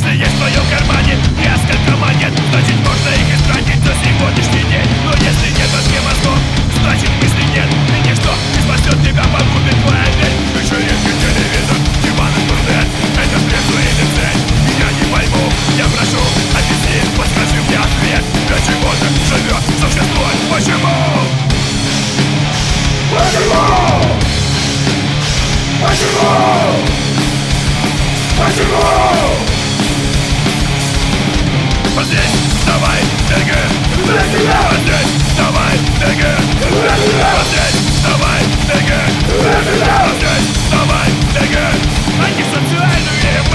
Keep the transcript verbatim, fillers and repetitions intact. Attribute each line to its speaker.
Speaker 1: Если есть в твоем кармане несколько монет, значит можно их истратить за сегодняшний день. Но если нет мозги мозгов, значит мысли нет. И ничто не спасет тебя, погубит твой обед. Вечеринки, телевизор, диван, интернет — это средство или цель? Я не пойму, я прошу, объясни, подскажи мне ответ. Для чего так живет существо? Почему? Почему? Почему? Почему? Вот здесь давай двигай, вот здесь давай двигай, вот здесь давай двигай, вот здесь давай двигай. Антисоциальную